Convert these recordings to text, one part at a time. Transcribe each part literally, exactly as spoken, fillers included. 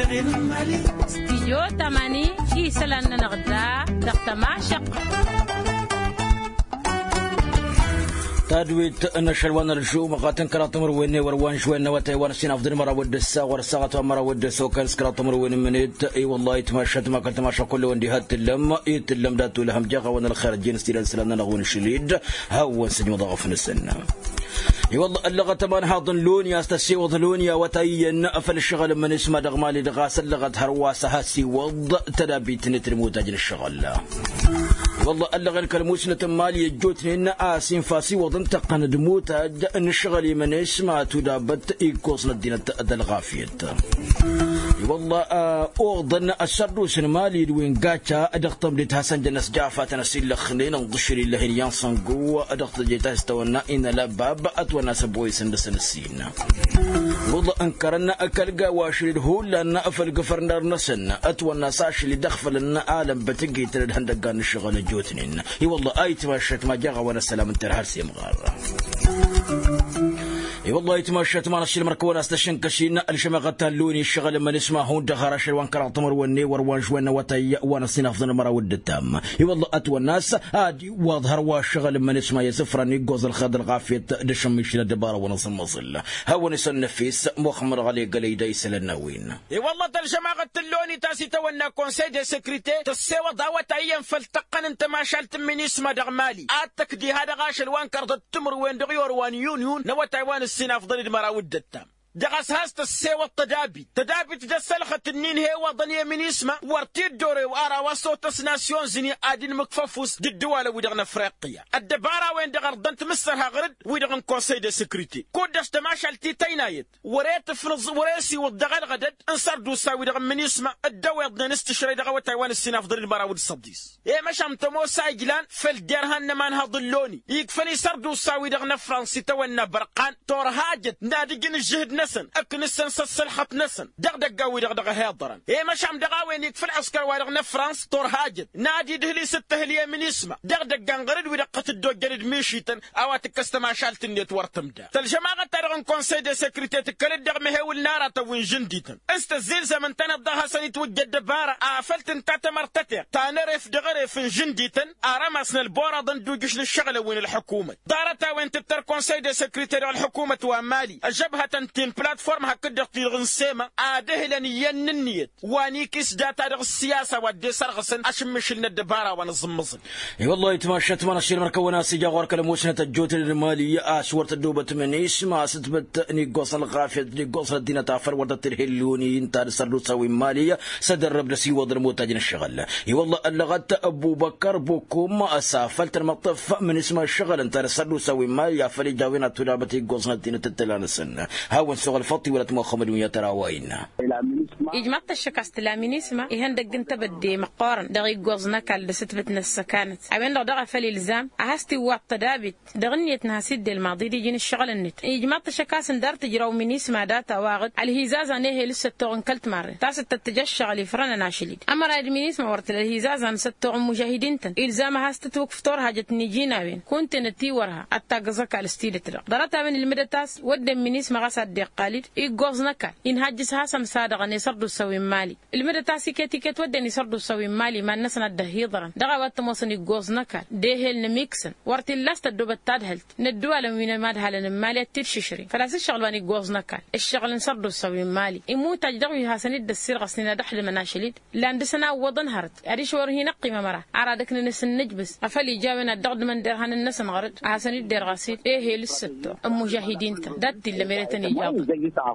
استديو تماني في سلنا نغدا دقت معشق تدويت نشلوان الرجوم قاتن كراتمر ويني وروان شوين نواتي ورسين افضل مرة ود السا ورساغت مرة ود السوكرس كراتمر وين منيت اي والله يتماشت ما كنت ماشا كل وندي هات اللم يتلم داتو لهم جاغا وانا الخارجين ستيلان سلامنا نغون شليد هو سجم ضغف السنة اي والله اللغة تبان حاضن لون يا استسي وظلون يا وتاين افل الشغل من اسمه دغمالي دغاس اللغة هرواسة هاسي وض تدابيت نترموت اجل الشغل والله اللغة الكلموسنة مالي جوتني إن آسين فاسي وضن تقن دموت أن الشغل من اسمه تدابت إيكوسنا الدين الغافية والله أوضن السردوس مالي دوين قاتا أدقتم لتحسن جنس جافات نسيل لخنين انضشري الله يانسان قوة أدقت جيتا استونا إن لباب أتونا سبوي سندسن السين والله أنكرنا أكلقا واشرد هو لأن أفل قفرنا نسن أتونا ساشي لدخفل أن آلم بتقي ترد هندقان الشغل جوتنين اي والله ايت ماشت ما جاغا وانا السلام انت الهرسي مغار اي والله يتمشت ما نشيل مركونا استشن كشين الشما قتلوني الشغل لما نسمع هون دخر شلوان كرا طمر وني وروان جوانا وتي وانا سين افضل مره ود التام اي والله اتو الناس ادي واظهر والشغل لما نسمع يسفرني جوز الخضر غافيه دشم يشيل الدباره ونص المصل هو نسن نفيس مخمر علي قليدا يسل النوين اي والله الشما قتلوني تاسي تونا كونسي دي سكريتي تسوى ضاوت ايام فلتقن انت ما شالت من اسمه دغمالي اتك دي هذا غاش الوان كرد التمر وين دغيور وان يونيون نو تايوان السين افضل المرا ود التام دغس هاست السيوة التدابي تدابي تدسلخة النين هي وضنية من اسمه ورتيد دوري وارا وصوت ناسيون زني ادين مكففوس دي الدولة ويدغن افريقيا الدبارة وين دغر دنت مصرها غرد ويدغن كونسي دي سكريتي كودش تماشال تي تينايت وريت فرز وريسي ودغن غدد انصر دوسا ويدغن من اسمه الدوي ضن نستشري دغوة تايوان السين افضل المرا ود الصديس ايه مشام تمو سايجلان فالديرهن نمان هضلوني يكفني سر دوسا ويدغن فرنسي تونا برقان تور هاجت نادقين الجهد نسن أكنسن سلحة نسن دغدغ قوي دغدغ هيضرن إيه مش عم دغاوين يكفل عسكر وارغنا فرنسا طور هاجد نادي دهلي ستة هلية من اسمه دغدغ قنقرد ودقة الدو جرد ميشيتن أواتك كستما شالت النيت ورتمدا تالجماعة تارغن كونسي دي سكريتي تكالد دغ مهول نارا توين جنديتن استزيل زمن تانا الضها سني توجد دبارة آفلت انتا مرتتع تانرف دغرف جنديتن آرامسنا البورا ضن دوجش للشغل وين الحكومة دارتا وين تتر كونسي دي سكريتي الحكومة ومالي الجبهة تنتين بلاتفورم هكذا تيغن سيما ادهلن يننيت واني كيس داتا دغ السياسه ودي سرغسن اشمش لنا الدباره ونظمزن اي والله يتمشت ما نشير مركونا سيجا غور كلموسنه الجوت الماليه اشورت الدوبه منيش ما ستبت اني قوصل الغافيه دي قوصل الدين تافر ودت الهلوني انت سردو تسوي ماليه سدرب لسي وضر موتاجن الشغل اي والله اللغت ابو بكر بكم اسافلت المطف من اسم الشغل انت سردو تسوي ماليه فلي جاوينا تلابتي قوصل الدين تتلانسن هاو سوغ الفطي ولا تمخمد ويا تراوينا إجمعت الشكاست لامينيسما يهندق انت بدي مقارن دغي جوزنا كال ستبتنا السكانت عبين دغ دغ فلي الزام أهستي وقت تدابت دغنيتنا سد الماضي دي جين الشغل النت إجمعت الشكاس ندار تجراو مينيسما داتا واغد الهزازة نهي لسه تغن كلت مرة تاس تتجشع لفرنا ناشليد أما رايد مينيسما ورت الهزازة نستغن مجاهدين تن إلزام هست توقف طور حاجة نجينا وين كنت نتي ورها أتاقزك على ستيل ترى درتها من المدتاس ودم مينيسما غسد دي قاليد إيجوزنا كال إن هجس هاسم صادق نصردو سوي مالي المدة تاسي كتي كت ودي نصردو سوي مالي ما نسنا الدهيضرا دغا وقت موصن إيجوزنا كال دهل نميكسن ورت اللاست الدوبة تادهلت ندوال من مادها لنمالي الترششري فلاس الشغل بان إيجوزنا كال الشغل نصردو سوي مالي إمو تجدغي هاسند السير غسننا دحل مناشليد لاندسنا وضن هرت أريش ورهي نقي ممرا عرادك نسن نجبس أفلي جاونا الدغد من درهان النسن غرد هاسند در غسيد إيه للستو المجاهدين دات اللي مريتني جاب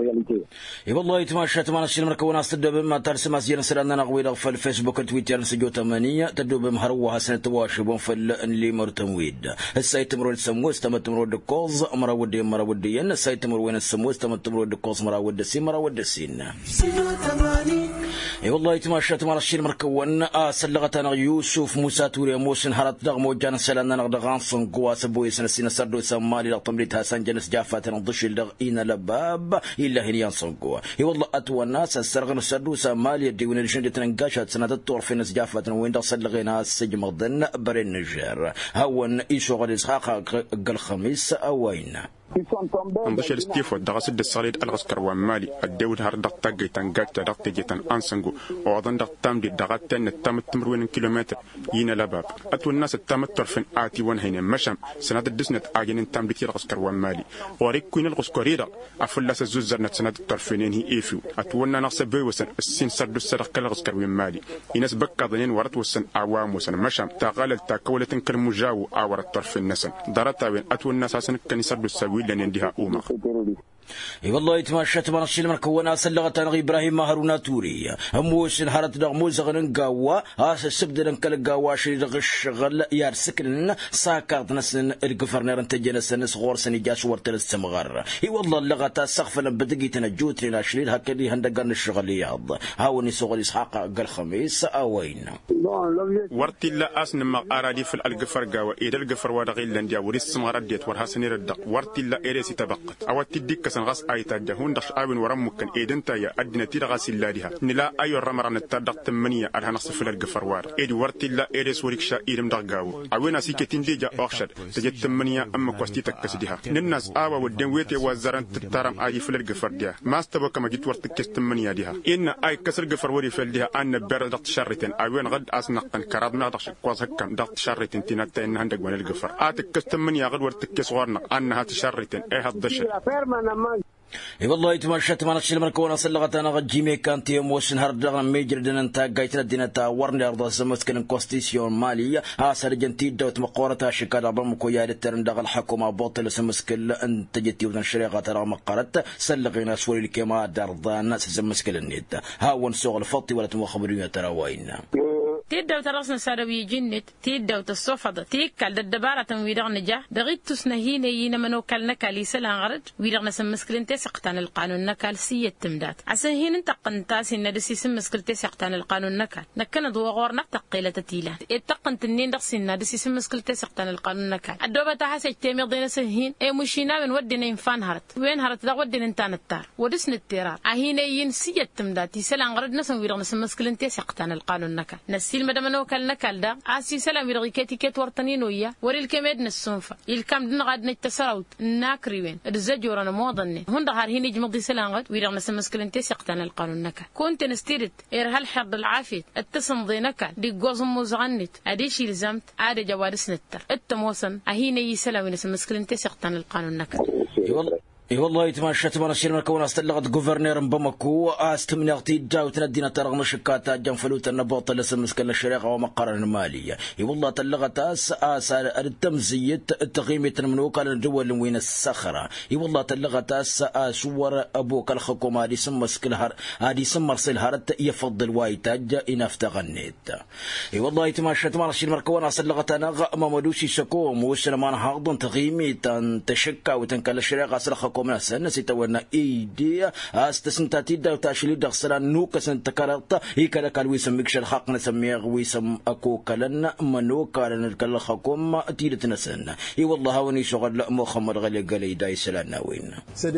اي والله يتماشت ما نشيل مركونا استدب ما ترسم اسير سرنا نغوي في الفيسبوك تويتر سجو ثمانية تدوب مهروها سنه تواشبون في اللي مرتمويد السايت مرود سموس تمت مرود كوز امر ودي امر ودي ان السايت مرود السموس تمت مرود كوز امر ودي سي امر ودي سين اي والله يتماشت ما نشيل مركونا سلغتنا يوسف موسى توري موسن هرت دغ موجان سلنا نغدغان صنقوا سبوي سنه سين سردو سمالي لطمريتها سنجنس جافات نضش الدغ ان لباب الا هنيان صنقوا اي والله اتوا الناس السرغن السردو سمالي يديون الجند تنقاشات سنه الطور في ناس جافات وين دصلغينا السجم ضن برين النجار هون ايشو غادي اسحاق الخميس اوين انضش الاستيفو دغس الدساليد الغسكر ومالي الدود هر دق تاجيتان جات دق تجيتان انسنجو وأظن دق تام دي دغات تن تام تمروين كيلومتر ينا لباب أتو الناس التام الطرفين آتي ون هنا مشام سنة الدسنة آجين تام دي الغسكر ومالي وريك كوين الغسكريرا أفلاس الزوزر نت سنة الطرفين هي إيفو أتونا نقص بيوسن السين سرد السرق الغسكر ومالي يناس بكا ظنين ورت وسن أعوام وسن مشام تقال تاكولة كرمجاو أور الطرفين نسن درتا وين أتو الناس عشان كان يسرد السوي لأن عندها أوما اي والله يتمشى من الشيل مركونا سلغت انا ابراهيم مهرونا توري هموش هرت دغموز غن قوا اس السبد نكل قوا شي دغ شغل يار سكن ساكرت نسن الغفرنر انت جنسن صغور سن جاش ورت السمغر اي والله لغت سقف بدقي تنجوت لنا شرير هكذا هندقن الشغل ياض هاوني صغر اسحاق قال خميس اوين ورت لا اسن ما ارادي في الغفر قوا اذا الغفر ودغ لنديا وري السمغر ديت ورها سنير الدق ورت لا اريسي تبقت او تديك غاس ايتا جهون دش ابن ورمكن ايدنتا يا ادنا تي غاس اللادها نلا ايو رمرن تدق تمنيه ارها نصف الغفروار ايدي ورتي لا ايريس وريكشا ايرم دغاو اوينا سيكتين ديجا اوخشد تجت تمنيه اما كوستي تكسديها نناس اوا ودن ويتي وزرن تترم اي في الغفر ديها ما استبو كما جيت ورت تمنيه ديها ان اي كسر غفر وري فلديها ان برد شرتين اوين غد اسنقن كربنا دش كواس هكم دق شرتين تينات ان عندك من الغفر اتك تمنيه غد ورت كسورنا انها تشرتين اي هدش اي والله يتمشى تمارش المركونه سلغت انا غجيمي كانت يوم وشن هردغنا ميجر دين انت جايت ردينا تا ورني ارض سمسكن كونستيسيون ماليه اسر جنتي دوت مقورتها شكاد بمكو يا الترن دغ الحكومه بوطل سمسكل انت جتي ودن شريقه ترى مقرت سلغينا سوري كما درضان سمسكل النيت هاون شغل فطي ولا تمخبريه ترى وين تيدو ترسنا ساروي جنت تيدو تصفد تيكل الدبارة ويرغ نجاح دغيت تسنهين ينا منو كلنا كاليسلا غرد ويرغ سمسكلين تسقطان القانون نكال سية تمدات عساهين انت قنتاسي ندسي سمسكل تسقطان القانون نكال نكنا دو غورنا تقيلة تيلا اتقن تنين دقسي ندسي سمسكل تسقطان القانون نكال الدوبة تحسي تيمي ضينا سهين اي مشينا من ودنا ينفان هرت وين هرت دا ودنا انتان التار ودسن التيرار اهين ين سية تمدات يسلا غرد نسن ويرغ سمسكلين تسقطان القانون نكال نسي المدمنو كلنا كلدا عسي سلام يرغيكتي كت ورطنين ويا وري الكمد نسونفا الكم دن غاد نتسراوت ناكريوين الزجورنا موضني هند هار هيني جمضي سلانغد ويرغ نسمسكلن تسقطن القانون نكا كنت نستيرت ارهل حرد العافيه التسم ضينكا دي غوز مزغنت اديشي لزمت عاد جوارس نتر التموسن اهيني سلام نسمسكلن تسقطن القانون نكا اي والله يتمشى تمر الشير مركون استلغت غوفرنير بمكو استمنغتي جاو تندينا ترغم شكاتا جنفلوت النبوط لسمسكن الشريقه ومقر الماليه اي والله تلغت اس اس التمزيه التقييمه المنوكه للدول وين الصخره اي والله تلغت اس صور ابوك الحكومه دي سمسكل هر ادي سمرسل هرت يفضل وايتاج ان افتغنيت اي والله يتمشى تمر الشير مركون استلغت انا مامدوشي شكوم وسلمان هاردون تقييمه تشكا وتنكل الشريقه سلخ كومنا سنة سيتونا إيديا استسنتاتي دا تاشلي دغسلا نوكا سنتكارتا هيكا لك الويسم مكشل حق نسميه ويسم أكو كلنا منوكا لنكال حكومة تيدتنا سنة إي والله هوني شغل محمد غالي قالي داي سلانا وين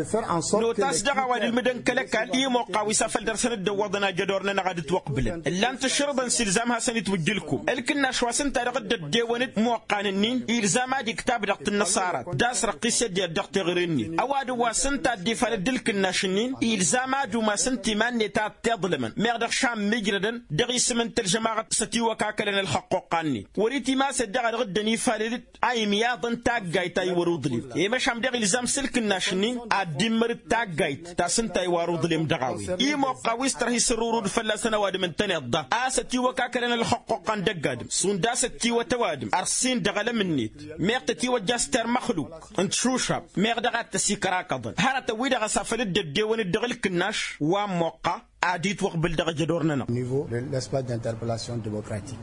نو تاسدغا وادي المدن كلكال إي موقع ويسافل درسنا الدوضنا جدورنا نغاد توقبلن اللان تشربا سلزامها سنتوجلكم الكنا شواسن تارغد الديوانت موقعانين إلزاما دي كتاب دقت النصارى داس رقيسة دي دقت غريني أوادو واسنتا دي فالدلك الناشنين إلزاما دو ما سنتي من نتات تظلمن مغدق شام مجردن دغي سمن ترجمة ستي وكاكلن الحقوقاني وريتي ما سدغ غدني فالد أي مياضن تاقايت أي ورودلي إيما شام دغي إلزام سلك الناشنين أدمر تاقايت تاسنتا ورودلي دغاوي إيما قويس ترهي سرورود فلسنا واد من تنضا آستي وكاكلن الحقوقان دقادم سوندا ستي وتوادم أرسين دغل منيت ميغتتي وجاستر مخلوق انت شوشاب ميغدغ تسيكرا كضن هذا تويدا غسافل الديوان الدغل كناش وموقع عديد وقبل درجة دورنا niveau de l'espace d'interpellation démocratique.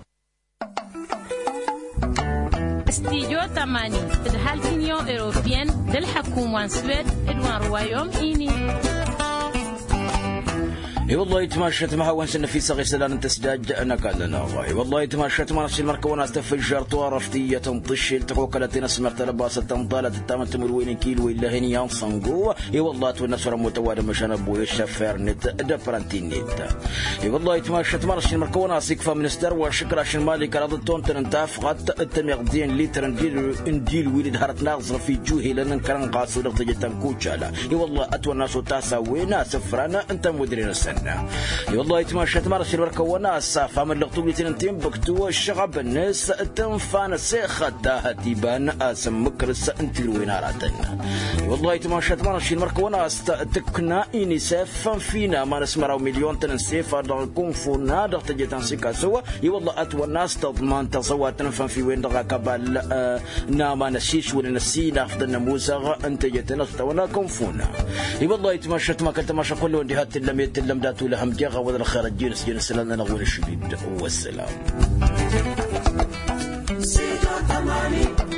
استيجو تماني تدحال تنيو إيروبيان دل حكومة سويد إدوان روايوم إيني اي والله يتماشت ما هو انسنا في صغير سلان انت سداج انا قال لنا والله والله يتماشت ما نفس المركه وانا استفجر طرفتيه تنطش تقوكلتنا سمرت لباسه تنطالت التامت مروين كيلو الا هني ينصنقوا اي والله تونس متوالى مشان ابوي الشفير نت دبرانتي نت اي والله يتماشت ما نفس المركه وانا سيكفا منستر وشكر عشان مالي كراد تونتن انت فقط التمغدين لتر نديل نديل ولد هرت ناغزر في جوهي لان كان قاسو لقطه تنكوچالا اي والله اتوناس تاسوينا سفرانا انت مديرين السنه والله يتماشى تمارس الوركه وناس فهم اللقطوبي تنتين بكتو الشغب الناس تنفان سيخة تيبان اسم مكرس انت الويناراتنا والله يتماشى تمارس الوركه وناس تكنا انساف فينا ما نسمراو مليون تنسيف دغكم فونا دغ تجتان سيكا سوا والله اتو الناس تضمن تصوات تنفان في وين دغ كبال ناما نسيش ولا نسينا افضل موسى انت جتنس وناكم فونا والله يتماشى ما كنت ماشى كله عندي هات لم يتلم داتو لهم جاغا وذا الخير جينس جينس لنا نقول الشديد والسلام.